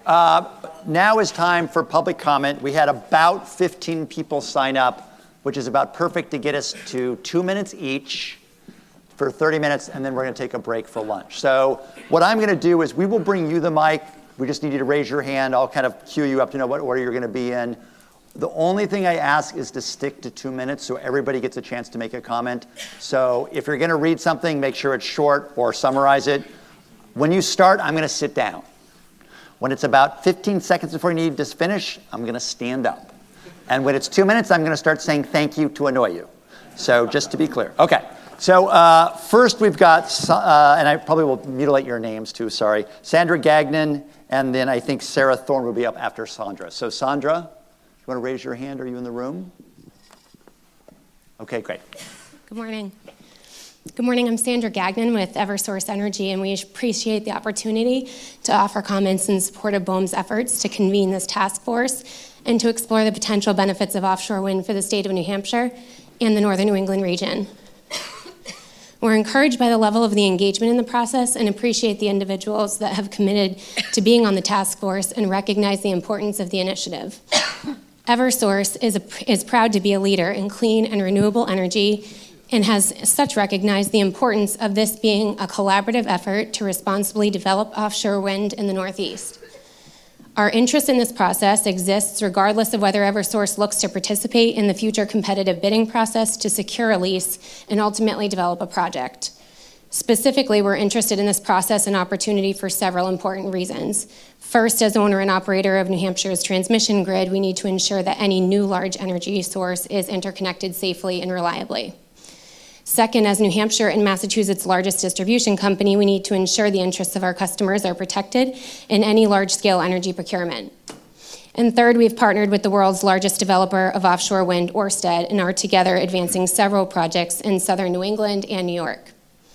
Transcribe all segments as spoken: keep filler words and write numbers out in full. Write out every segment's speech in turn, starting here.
uh, now is time for public comment. We had about fifteen people sign up, which is about perfect to get us to two minutes each for thirty minutes, and then we're going to take a break for lunch. So what I'm going to do is we will bring you the mic. We just need you to raise your hand. I'll kind of cue you up to know what order you're going to be in. The only thing I ask is to stick to two minutes so everybody gets a chance to make a comment. So if you're going to read something, make sure it's short or summarize it. When you start, I'm going to sit down. When it's about fifteen seconds before you need to finish, I'm going to stand up. And when it's two minutes, I'm going to start saying thank you to annoy you. So just to be clear. Okay. So uh, first we've got, uh, and I probably will mutilate your names too, sorry, Sandra Gagnon, and then I think Sarah Thorne will be up after Sandra. So Sandra, you want to raise your hand? Are you in the room? Okay, great. Good morning. Good morning, I'm Sandra Gagnon with Eversource Energy, and we appreciate the opportunity to offer comments in support of BOEM's efforts to convene this task force and to explore the potential benefits of offshore wind for the state of New Hampshire and the northern New England region. We're encouraged by the level of the engagement in the process and appreciate the individuals that have committed to being on the task force and recognize the importance of the initiative. Eversource is, a, is proud to be a leader in clean and renewable energy and has as such recognized the importance of this being a collaborative effort to responsibly develop offshore wind in the Northeast. Our interest in this process exists regardless of whether Eversource looks to participate in the future competitive bidding process to secure a lease and ultimately develop a project. Specifically, we're interested in this process and opportunity for several important reasons. First, as owner and operator of New Hampshire's transmission grid, we need to ensure that any new large energy source is interconnected safely and reliably. Second, as New Hampshire and Massachusetts' largest distribution company, we need to ensure the interests of our customers are protected in any large-scale energy procurement. And third, we've partnered with the world's largest developer of offshore wind, Ørsted, and are together advancing several projects in southern New England and New York.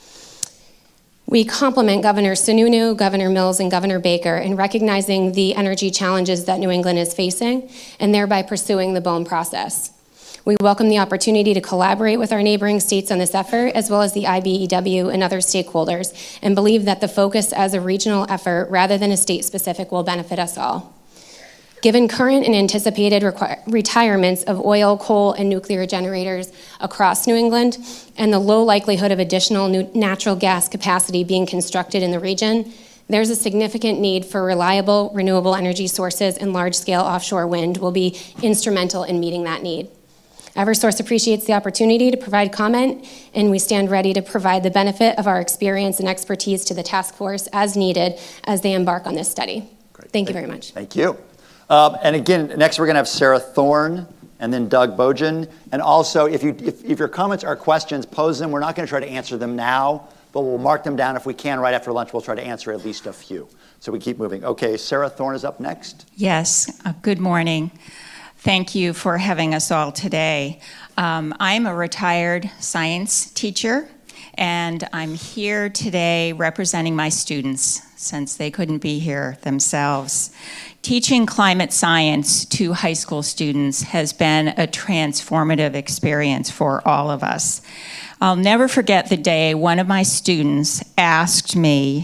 We complement Governor Sununu, Governor Mills, and Governor Baker in recognizing the energy challenges that New England is facing and thereby pursuing the BOEM process. We welcome the opportunity to collaborate with our neighboring states on this effort, as well as the I B E W and other stakeholders, and believe that the focus as a regional effort rather than a state-specific will benefit us all. Given current and anticipated requir- retirements of oil, coal, and nuclear generators across New England, and the low likelihood of additional new natural gas capacity being constructed in the region, there's a significant need for reliable, renewable energy sources, and large-scale offshore wind will be instrumental in meeting that need. Eversource appreciates the opportunity to provide comment, and we stand ready to provide the benefit of our experience and expertise to the task force as needed as they embark on this study. Great. Thank you very much. Thank you. Um, and again, next we're going to have Sarah Thorne and then Doug Bojan. And also, if, you, if, if your comments are questions, pose them. We're not going to try to answer them now, but we'll mark them down. If we can, right after lunch, we'll try to answer at least a few. So we keep moving. Okay, Sarah Thorne is up next. Yes, uh, good morning. Thank you for having us all today. Um, I'm a retired science teacher, and I'm here today representing my students since they couldn't be here themselves. Teaching climate science to high school students has been a transformative experience for all of us. I'll never forget the day one of my students asked me,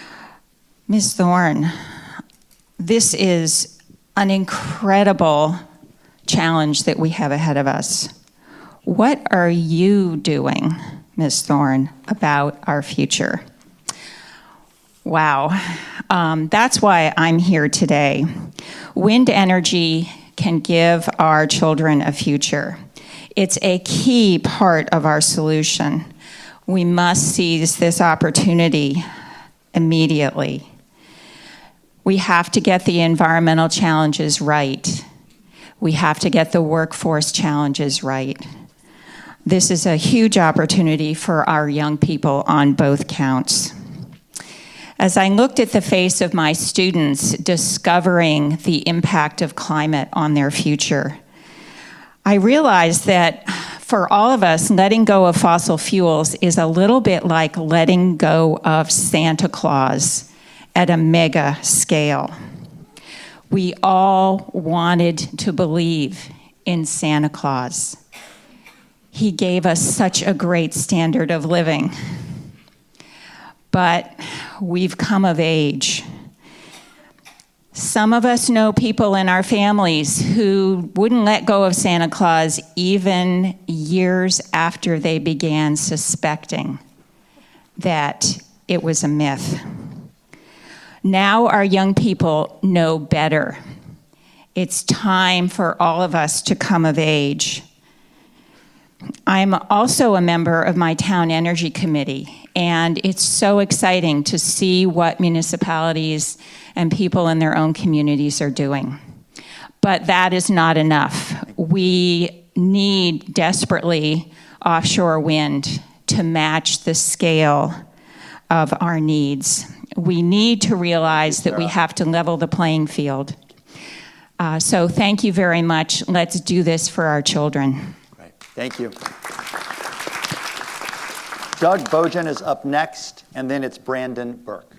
Miz Thorne, this is an incredible challenge that we have ahead of us. What are you doing, Miz Thorne, about our future? Wow, um, that's why I'm here today. Wind energy can give our children a future. It's a key part of our solution. We must seize this opportunity immediately. We have to get the environmental challenges right. We have to get the workforce challenges right. This is a huge opportunity for our young people on both counts. As I looked at the face of my students discovering the impact of climate on their future, I realized that for all of us, letting go of fossil fuels is a little bit like letting go of Santa Claus at a mega scale. We all wanted to believe in Santa Claus. He gave us such a great standard of living. But we've come of age. Some Some of us know people in our families who wouldn't let go of Santa Claus even years after they began suspecting that it was a myth. Now our young people know better. It's time for all of us to come of age. I'm also a member of my town energy committee, and it's so exciting to see what municipalities and people in their own communities are doing. But that is not enough. We need desperately offshore wind to match the scale of our needs. We need to realize that we have to level the playing field. Uh, so thank you very much. Let's do this for our children. Great. Thank you. Doug Bogan is up next, and then it's Brandon Burke.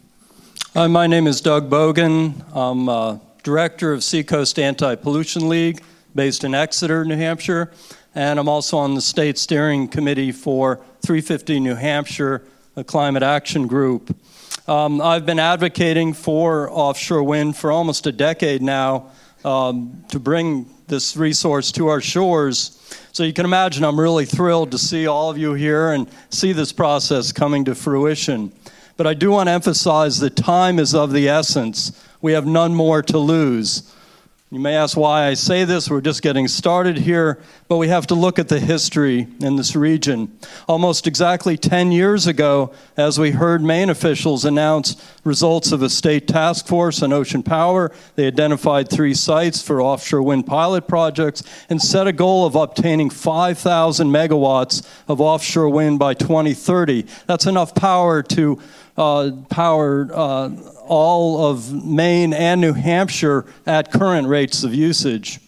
Hi, my name is Doug Bogan. I'm uh, director of Seacoast Anti-Pollution League, based in Exeter, New Hampshire, and I'm also on the state steering committee for three fifty New Hampshire, a climate action group. Um, I've been advocating for offshore wind for almost a decade now um, to bring this resource to our shores. So you can imagine I'm really thrilled to see all of you here and see this process coming to fruition. But I do want to emphasize that time is of the essence. We have none more to lose. You may ask why I say this. We're just getting started here, but we have to look at the history in this region. Almost exactly ten years ago, as we heard Maine officials announce results of a state task force on ocean power, they identified three sites for offshore wind pilot projects and set a goal of obtaining five thousand megawatts of offshore wind by twenty thirty. That's enough power to uh, power uh, all of Maine and New Hampshire at current rates of usage.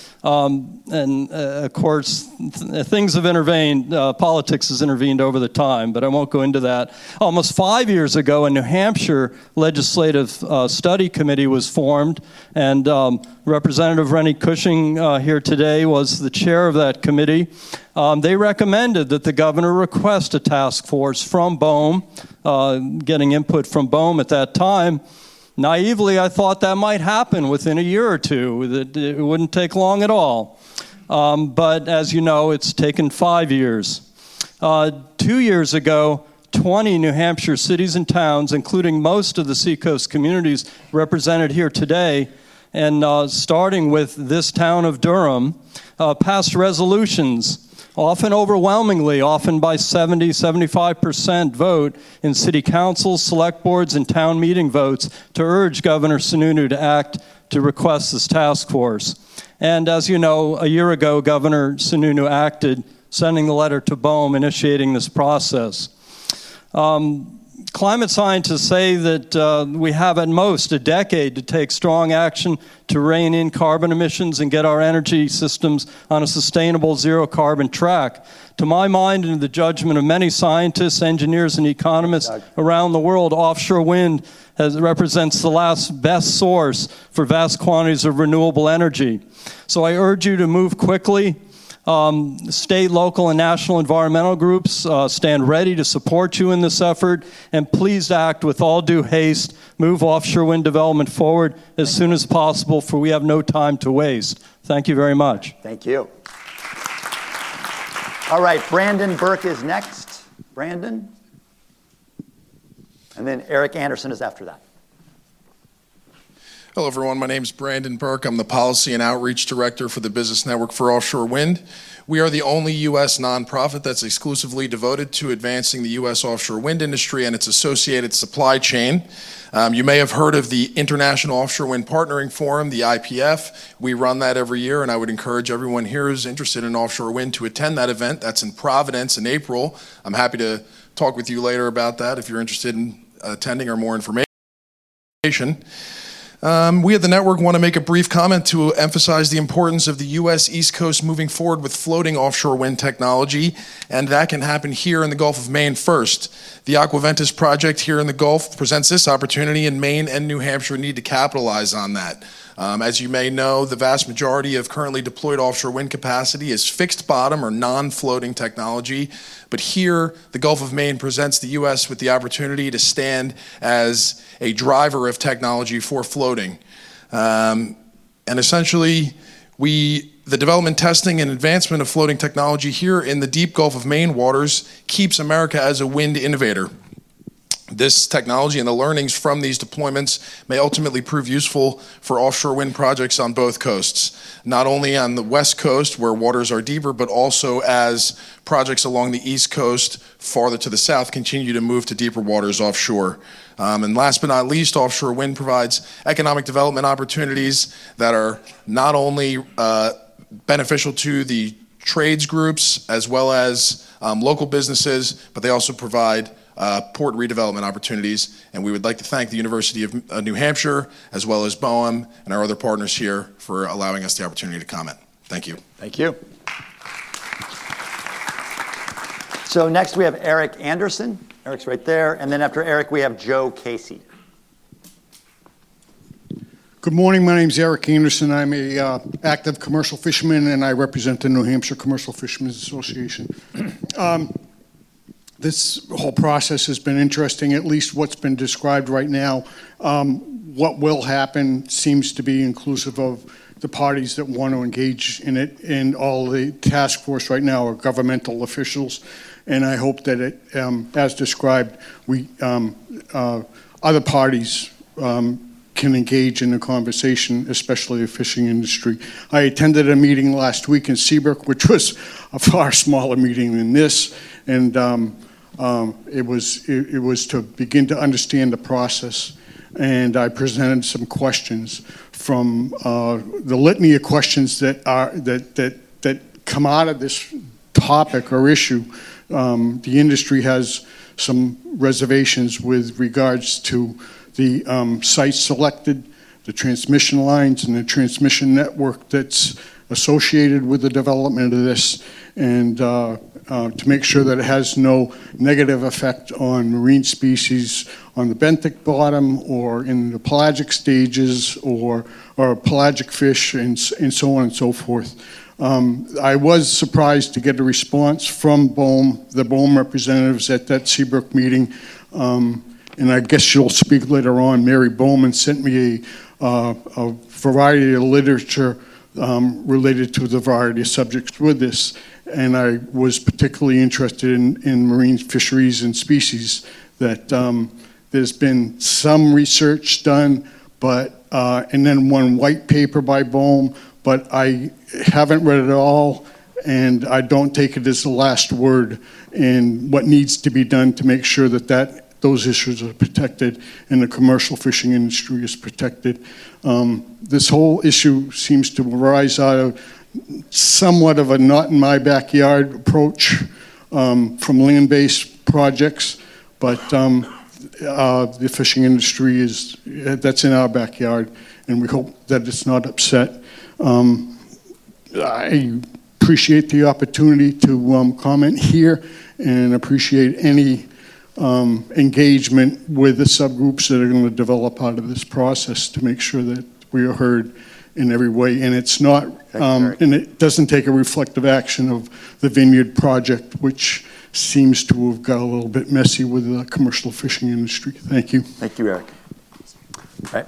Um, and uh, of course, th- things have intervened, uh, politics has intervened over the time, but I won't go into that. Almost five years ago in New Hampshire, Legislative uh, Study Committee was formed, and um, Representative Rennie Cushing uh, here today was the chair of that committee. Um, they recommended that the governor request a task force from BOEM, uh, getting input from BOEM at that time. Naively, I thought that might happen within a year or two, that it wouldn't take long at all. Um, but as you know, it's taken five years. Uh, two years ago, twenty New Hampshire cities and towns, including most of the Seacoast communities represented here today, and uh, starting with this town of Durham, uh, passed resolutions, often overwhelmingly, often by seventy, seventy-five percent vote in city councils, select boards, and town meeting votes to urge Governor Sununu to act to request this task force. And as you know, a year ago, Governor Sununu acted, sending the letter to BOEM, initiating this process. Um, Climate scientists say that uh, we have at most a decade to take strong action to rein in carbon emissions and get our energy systems on a sustainable zero-carbon track. To my mind and the judgment of many scientists, engineers, and economists Doug. around the world, offshore wind has, represents the last best source for vast quantities of renewable energy. So I urge you to move quickly. Um, state, local, and national environmental groups uh, stand ready to support you in this effort, and please act with all due haste. Move offshore wind development forward as soon as possible, for we have no time to waste. Thank you very much. Thank you. All right, Brandon Burke is next. Brandon? And then Eric Anderson is after that. Hello, everyone. My name is Brandon Burke. I'm the Policy and Outreach Director for the Business Network for Offshore Wind. We are the only U S nonprofit that's exclusively devoted to advancing the U S offshore wind industry and its associated supply chain. Um, you may have heard of the International Offshore Wind Partnering Forum, the I P F. We run that every year, and I would encourage everyone here who's interested in offshore wind to attend that event. That's in Providence in April. I'm happy to talk with you later about that if you're interested in attending or more information. Um, we at the network want to make a brief comment to emphasize the importance of the U S East Coast moving forward with floating offshore wind technology, and that can happen here in the Gulf of Maine first. The Aquaventus project here in the Gulf presents this opportunity, and Maine and New Hampshire need to capitalize on that. Um, as you may know, the vast majority of currently deployed offshore wind capacity is fixed bottom or non-floating technology. But here, the Gulf of Maine presents the U S with the opportunity to stand as a driver of technology for floating. Um, and essentially, we, the development, testing, and advancement of floating technology here in the deep Gulf of Maine waters keeps America as a wind innovator. This technology and the learnings from these deployments may ultimately prove useful for offshore wind projects on both coasts, not only on the west coast where waters are deeper, but also as projects along the east coast farther to the south continue to move to deeper waters offshore. Um, and last but not least, offshore wind provides economic development opportunities that are not only uh, beneficial to the trades groups as well as um, local businesses, but they also provide Uh, port redevelopment opportunities, and we would like to thank the University of uh, New Hampshire as well as B O E M and our other partners here for allowing us the opportunity to comment. Thank you. Thank you. So next we have Eric Anderson. Eric's right there, and then after Eric we have Joe Casey. Good morning, my name is Eric Anderson. I'm a uh, active commercial fisherman and I represent the New Hampshire Commercial Fishermen's Association. Um, This whole process has been interesting, at least what's been described right now. Um, what will happen seems to be inclusive of the parties that want to engage in it, and all the task force right now are governmental officials, and I hope that it, um, as described, we um, uh, other parties um, can engage in the conversation, especially the fishing industry. I attended a meeting last week in Seabrook, which was a far smaller meeting than this, and um, um, it was it, it was to begin to understand the process. And I presented some questions from uh, the litany of questions that are that that that come out of this topic or issue. Um, the industry has some reservations with regards to the um, sites selected, the transmission lines, and the transmission network that's associated with the development of this, and uh, uh, to make sure that it has no negative effect on marine species on the benthic bottom or in the pelagic stages or, or pelagic fish and, and so on and so forth. Um, I was surprised to get a response from B O E M, the B O E M representatives at that Seabrook meeting. Um, and I guess she'll speak later on. Mary Bowman sent me a, uh, a variety of literature um, related to the variety of subjects with this. And I was particularly interested in, in marine fisheries and species, that um, there's been some research done, but uh, and then one white paper by B O E M, but I haven't read it all, and I don't take it as the last word in what needs to be done to make sure that, that those issues are protected and the commercial fishing industry is protected. Um, this whole issue seems to arise out of somewhat of a not in my backyard approach um, from land-based projects, but um, uh, the fishing industry is, that's in our backyard, and we hope that it's not upset. Um, I appreciate the opportunity to um, comment here and appreciate any um, engagement with the subgroups that are going to develop out of this process to make sure that we are heard in every way. And it's not, um, and it doesn't take a reflective action of the Vineyard project, which seems to have got a little bit messy with the commercial fishing industry. Thank you. Thank you, Eric. All right.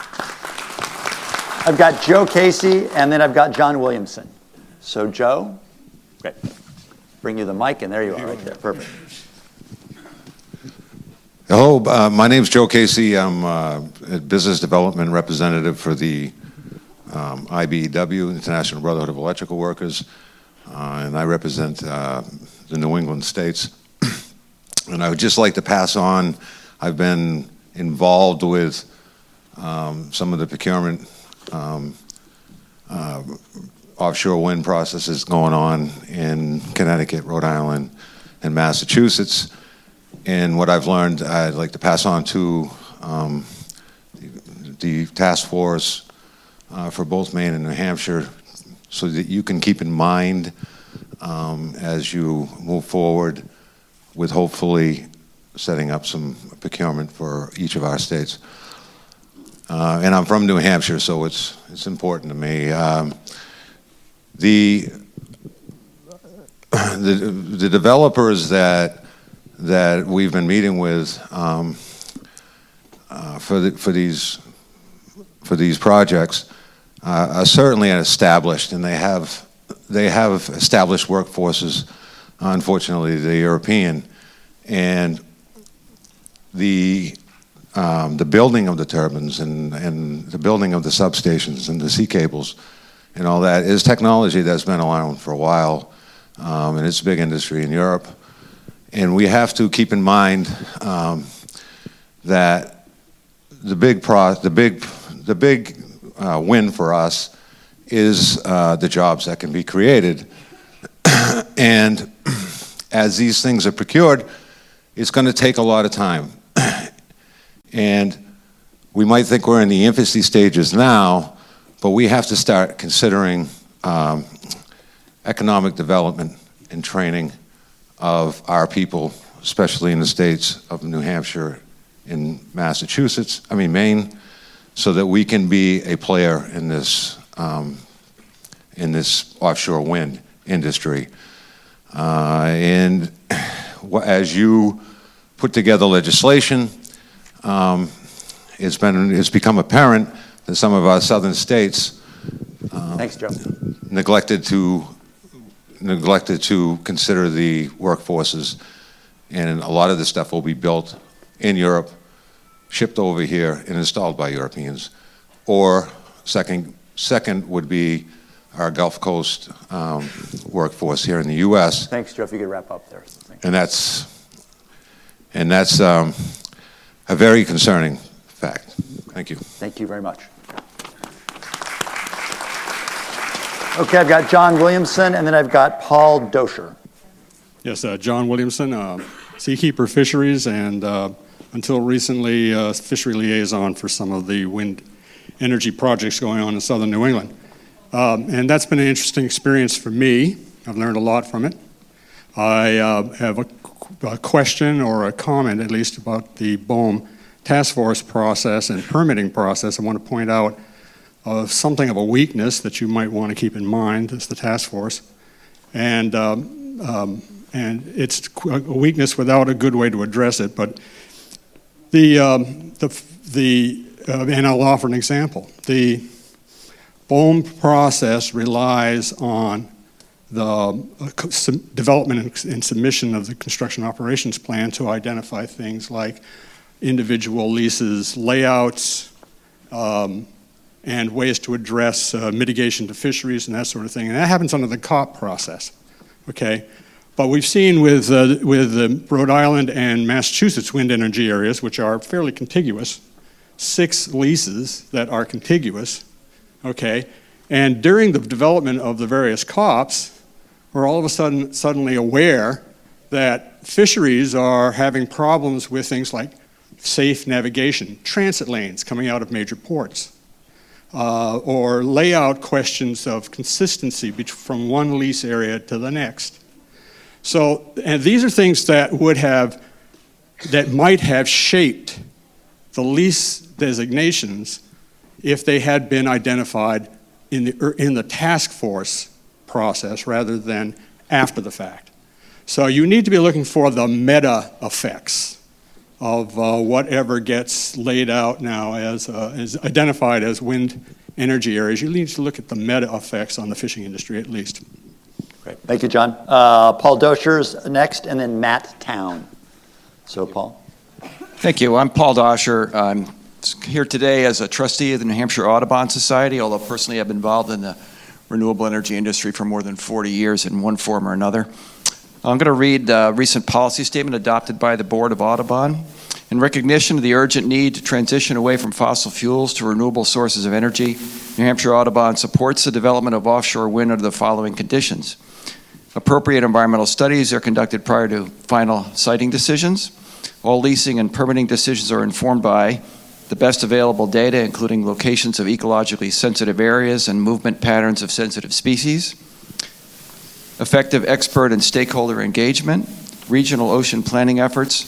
I've got Joe Casey, and then I've got John Williamson. So Joe, great. Bring you the mic, and there you are right there. Perfect. Hello, uh, my name is Joe Casey. I'm uh, a business development representative for the um, I B E W, International Brotherhood of Electrical Workers, uh, and I represent uh, the New England states. And I would just like to pass on, I've been involved with um, some of the procurement um, uh, offshore wind processes going on in Connecticut, Rhode Island, and Massachusetts. And what I've learned, I'd like to pass on to um, the, the task force uh, for both Maine and New Hampshire, so that you can keep in mind um, as you move forward with hopefully setting up some procurement for each of our states. Uh, and I'm from New Hampshire, so it's, it's important to me. Um, the, the, the developers that, that we've been meeting with um, uh, for, the, for, these, for these projects uh, are certainly established, and they have, they have established workforces, unfortunately, the European. And the, um, the building of the turbines and, and the building of the substations and the sea cables and all that is technology that's been around for a while, um, and it's a big industry in Europe. And we have to keep in mind um, that the big, pro the big, the big uh, win for us is uh, the jobs that can be created. And as these things are procured, it's going to take a lot of time. And we might think we're in the infancy stages now, but we have to start considering um, economic development and training of our people, especially in the states of New Hampshire, in Massachusetts, I mean Maine, so that we can be a player in this, um, in this offshore wind industry. Uh, and as you put together legislation, um, it's been it's become apparent that some of our southern states uh, Thanks, Joe. neglected to neglected to consider the workforces, and a lot of this stuff will be built in Europe, shipped over here, and installed by Europeans. Or second, second would be our Gulf Coast um, workforce here in the U S. Thanks, Joe. If you could wrap up there. Thanks. And that's and that's um, a very concerning fact. Thank you. Thank you very much. Okay, I've got John Williamson, and then I've got Paul Doscher. Yes, uh, John Williamson, uh, Seakeeper Fisheries, and uh, until recently, uh, fishery liaison for some of the wind energy projects going on in southern New England. Um, and that's been an interesting experience for me. I've learned a lot from it. I uh, have a, a question or a comment, at least, about the BOEM task force process and permitting process. I want to point out uh, something of a weakness that you might want to keep in mind as the task force. And, um, um, and it's a weakness without a good way to address it. But the, um, the, the uh, and I'll offer an example. The BOEM process relies on the uh, development and submission of the construction operations plan to identify things like individual leases, layouts, um, and ways to address uh, mitigation to fisheries and that sort of thing. And that happens under the C O P process, okay? But we've seen with, uh, with the Rhode Island and Massachusetts wind energy areas, which are fairly contiguous, six leases that are contiguous, okay? And during the development of the various C O Ps, we're all of a sudden suddenly aware that fisheries are having problems with things like safe navigation, transit lanes coming out of major ports, uh, or layout questions of consistency from one lease area to the next. So, and these are things that would have, that might have shaped the lease designations if they had been identified in the, in the task force process rather than after the fact. So you need to be looking for the meta effects of uh, whatever gets laid out now as, uh, as identified as wind energy areas. You need to look at the meta effects on the fishing industry at least. Great. Thank you, John. Uh, Paul Doscher's next, and then Matt Town. So, Paul. Thank you. I'm Paul Doscher. I'm here today as a trustee of the New Hampshire Audubon Society, although personally I've been involved in the renewable energy industry for more than forty years in one form or another. I'm going to read a recent policy statement adopted by the Board of Audubon. In recognition of the urgent need to transition away from fossil fuels to renewable sources of energy, New Hampshire Audubon supports the development of offshore wind under the following conditions. Appropriate environmental studies are conducted prior to final siting decisions. All leasing and permitting decisions are informed by the best available data, including locations of ecologically sensitive areas and movement patterns of sensitive species. Effective expert and stakeholder engagement, regional ocean planning efforts,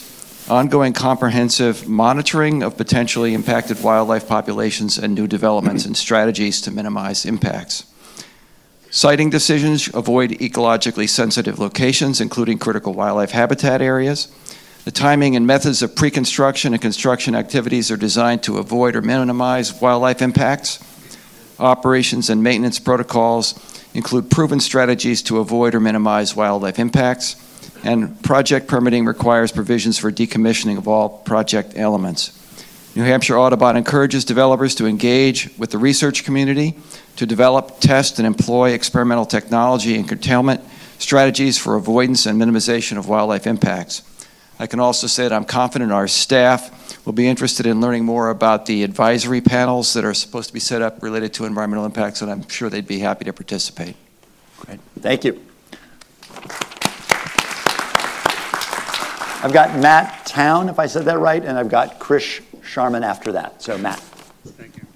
ongoing comprehensive monitoring of potentially impacted wildlife populations, and new developments and strategies to minimize impacts. Siting decisions avoid ecologically sensitive locations, including critical wildlife habitat areas. The timing and methods of pre-construction and construction activities are designed to avoid or minimize wildlife impacts. Operations and maintenance protocols include proven strategies to avoid or minimize wildlife impacts. And project permitting requires provisions for decommissioning of all project elements. New Hampshire Audubon encourages developers to engage with the research community to develop, test, and employ experimental technology and curtailment strategies for avoidance and minimization of wildlife impacts. I can also say that I'm confident our staff will be interested in learning more about the advisory panels that are supposed to be set up related to environmental impacts, and I'm sure they'd be happy to participate. Great. Thank you. I've got Matt Town, if I said that right, and I've got Chris Sharman after that. So, Matt. Thank you.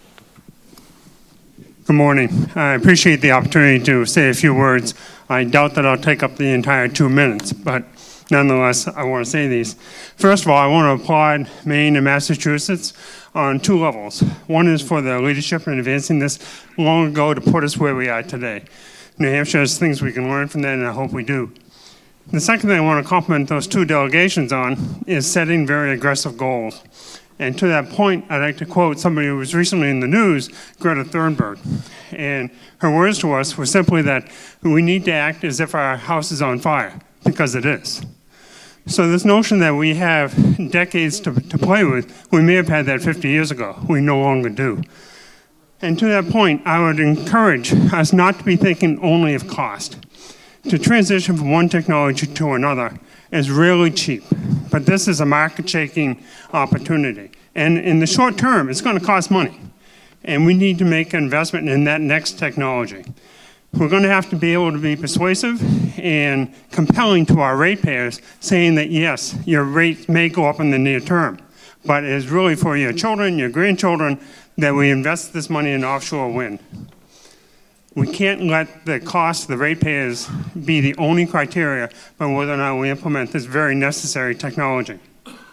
Good morning. I appreciate the opportunity to say a few words. I doubt that I'll take up the entire two minutes, but nonetheless, I want to say these. First of all, I want to applaud Maine and Massachusetts on two levels. One is for the leadership in advancing this long ago to put us where we are today. New Hampshire has things we can learn from that, and I hope we do. The second thing I want to compliment those two delegations on is setting very aggressive goals. And to that point, I'd like to quote somebody who was recently in the news, Greta Thunberg. And her words to us were simply that we need to act as if our house is on fire, because it is. So this notion that we have decades to, to play with, we may have had that fifty years ago. We no longer do. And to that point, I would encourage us not to be thinking only of cost. To transition from one technology to another is really cheap, but this is a market-shaking opportunity. And in the short term, it's going to cost money, and we need to make an investment in that next technology. We're going to have to be able to be persuasive and compelling to our ratepayers, saying that yes, your rate may go up in the near term, but it is really for your children, your grandchildren, that we invest this money in offshore wind. We can't let the cost of the ratepayers be the only criteria, but whether or not we implement this very necessary technology.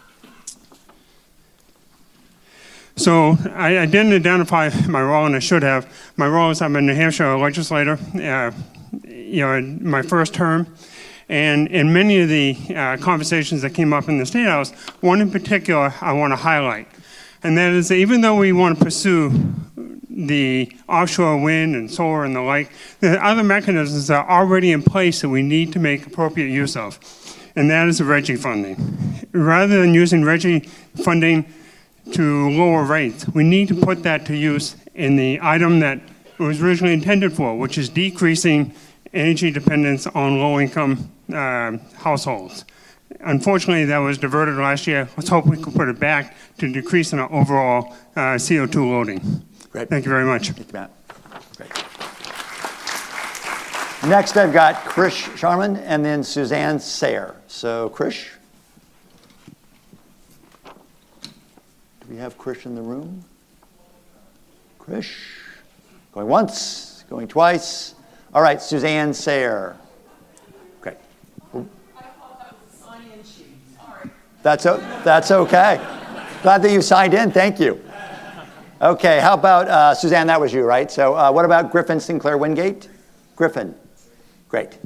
So I, I didn't identify my role, and I should have. My role is I'm a New Hampshire legislator, uh, you know, in my first term. And in many of the uh, conversations that came up in the State House, one in particular I want to highlight. And that is that even though we want to pursue the offshore wind and solar and the like, there are other mechanisms that are already in place that we need to make appropriate use of. And that is the RGGI funding. Rather than using RGGI funding to lower rates, we need to put that to use in the item that it was originally intended for, which is decreasing energy dependence on low-income uh, households. Unfortunately, that was diverted last year. Let's hope we can put it back to decreasing our overall uh, C O two loading. Great. Thank you very much. Thank you, Matt. Great. Next, I've got Chris Sharman and then Suzanne Sayre. So, Chris? Do we have Chris in the room? Chris? Going once, going twice. All right, Suzanne Sayre. Great. That's, o- that's okay. Glad that you signed in. Thank you. Okay, how about, uh, Suzanne, that was you, right? So uh, what about Griffin Sinclair Wingate? Griffin. Great.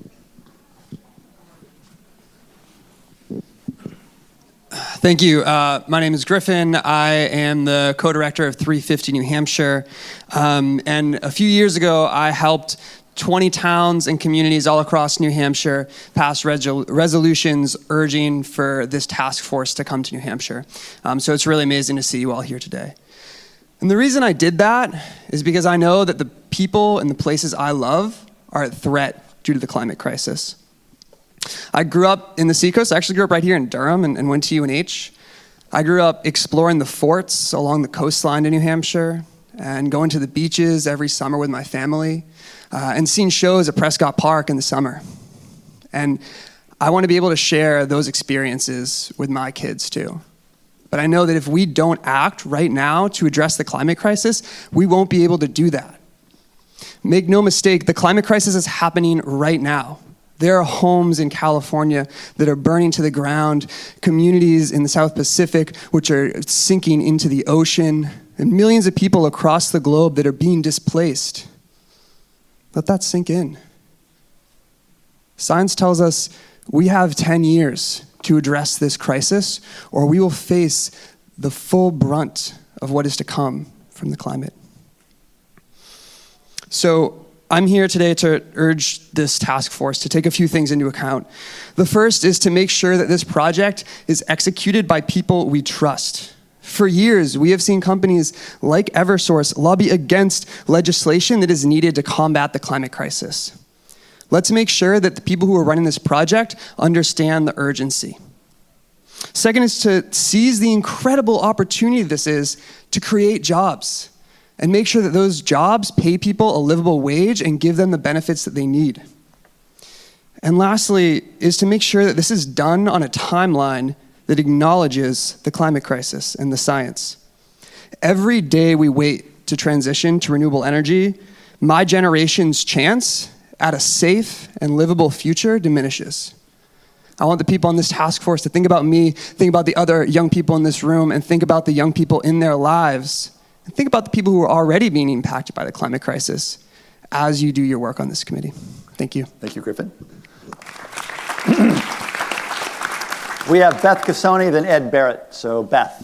Thank you. Uh, my name is Griffin. I am the co-director of three fifty New Hampshire. Um, and a few years ago, I helped twenty towns and communities all across New Hampshire pass resol- resolutions urging for this task force to come to New Hampshire. Um, so it's really amazing to see you all here today. And the reason I did that is because I know that the people and the places I love are at threat due to the climate crisis. I grew up in the Seacoast. I actually grew up right here in Durham and, and went to U N H. I grew up exploring the forts along the coastline to New Hampshire and going to the beaches every summer with my family uh, and seeing shows at Prescott Park in the summer. And I want to be able to share those experiences with my kids too. But I know that if we don't act right now to address the climate crisis, we won't be able to do that. Make no mistake, the climate crisis is happening right now. There are homes in California that are burning to the ground, communities in the South Pacific which are sinking into the ocean, and millions of people across the globe that are being displaced. Let that sink in. Science tells us we have ten years to address this crisis, or we will face the full brunt of what is to come from the climate. So I'm here today to urge this task force to take a few things into account. The first is to make sure that this project is executed by people we trust. For years, we have seen companies like Eversource lobby against legislation that is needed to combat the climate crisis. Let's make sure that the people who are running this project understand the urgency. Second is to seize the incredible opportunity this is to create jobs and make sure that those jobs pay people a livable wage and give them the benefits that they need. And lastly is to make sure that this is done on a timeline that acknowledges the climate crisis and the science. Every day we wait to transition to renewable energy, my generation's chance at a safe and livable future diminishes. I want the people on this task force to think about me, think about the other young people in this room, and think about the young people in their lives. And think about the people who are already being impacted by the climate crisis as you do your work on this committee. Thank you. Thank you, Griffin. We have Beth Cassoni, then Ed Barrett. So Beth.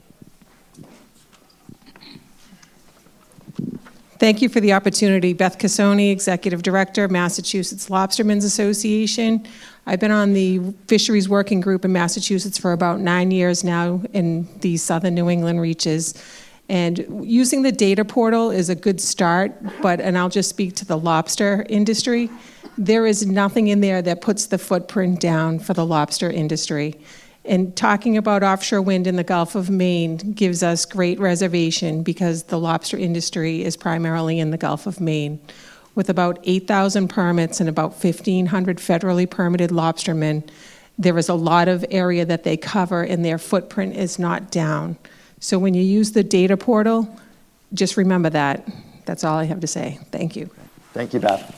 Thank you for the opportunity. Beth Cassoni, Executive Director, Massachusetts Lobstermen's Association. I've been on the Fisheries Working Group in Massachusetts for about nine years now in the southern New England reaches. And using the data portal is a good start, but, and I'll just speak to the lobster industry, there is nothing in there that puts the footprint down for the lobster industry. And talking about offshore wind in the Gulf of Maine gives us great reservation because the lobster industry is primarily in the Gulf of Maine. With about eight thousand permits and about fifteen hundred federally permitted lobstermen, there is a lot of area that they cover and their footprint is not down. So when you use the data portal, just remember that. That's all I have to say. Thank you. Thank you, Beth.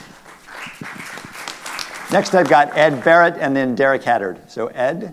Next, I've got Ed Barrett and then Derek Haddard. So Ed.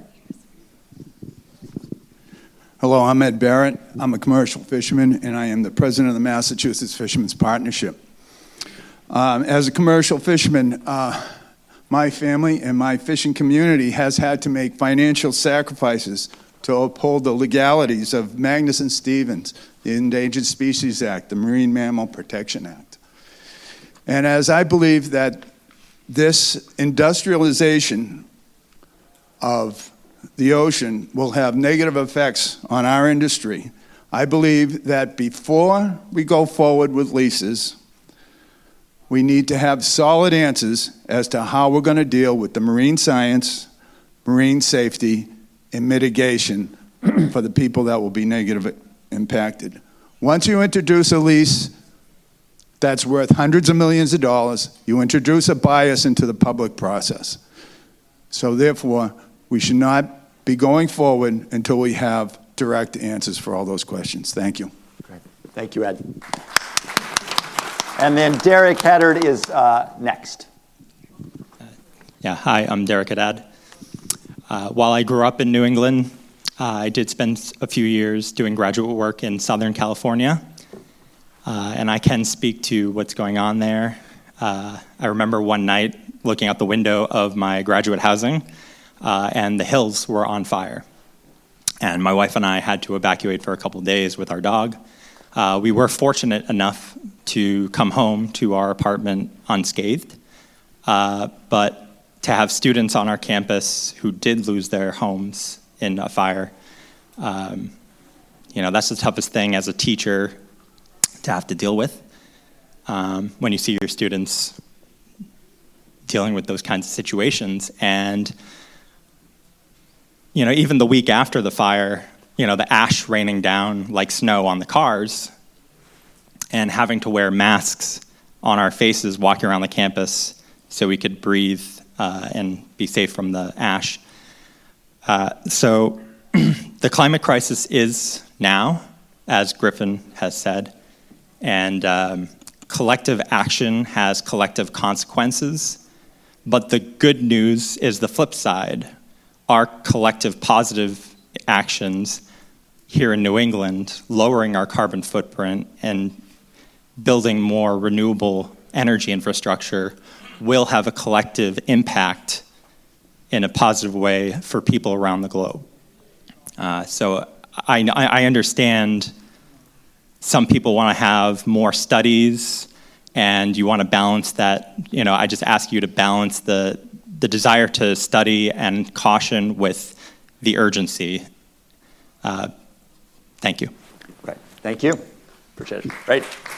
Hello, I'm Ed Barrett. I'm a commercial fisherman, and I am the president of the Massachusetts Fishermen's Partnership. Um, as a commercial fisherman, uh, my family and my fishing community has had to make financial sacrifices to uphold the legalities of Magnuson-Stevens, the Endangered Species Act, the Marine Mammal Protection Act. And as I believe that this industrialization of the ocean will have negative effects on our industry, I believe that before we go forward with leases, we need to have solid answers as to how we're going to deal with the marine science, marine safety, and mitigation for the people that will be negatively impacted. Once you introduce a lease that's worth hundreds of millions of dollars, you introduce a bias into the public process. So therefore, we should not be going forward until we have direct answers for all those questions. Thank you. Great. Thank you, Ed. And then Derek Haddard is uh, next. Yeah, hi, I'm Derek Haddad. Uh, while I grew up in New England, uh, I did spend a few years doing graduate work in Southern California, uh, and I can speak to what's going on there. Uh, I remember one night looking out the window of my graduate housing, uh, and the hills were on fire. And my wife and I had to evacuate for a couple of days with our dog. Uh, we were fortunate enough to come home to our apartment unscathed, uh, but to have students on our campus who did lose their homes in a fire, um, you know, that's the toughest thing as a teacher to have to deal with um, when you see your students dealing with those kinds of situations. And, you know, even the week after the fire, you know, the ash raining down like snow on the cars and having to wear masks on our faces walking around the campus so we could breathe uh, and be safe from the ash. Uh, so the climate crisis is now, as Griffin has said, and um, collective action has collective consequences. But the good news is the flip side. Our collective positive actions here in New England, lowering our carbon footprint and building more renewable energy infrastructure, will have a collective impact in a positive way for people around the globe. Uh, so I, I understand some people want to have more studies and you want to balance that. You know, I just ask you to balance the, the desire to study and caution with the urgency. Uh, thank you. Right. Thank you. Appreciate it. Right.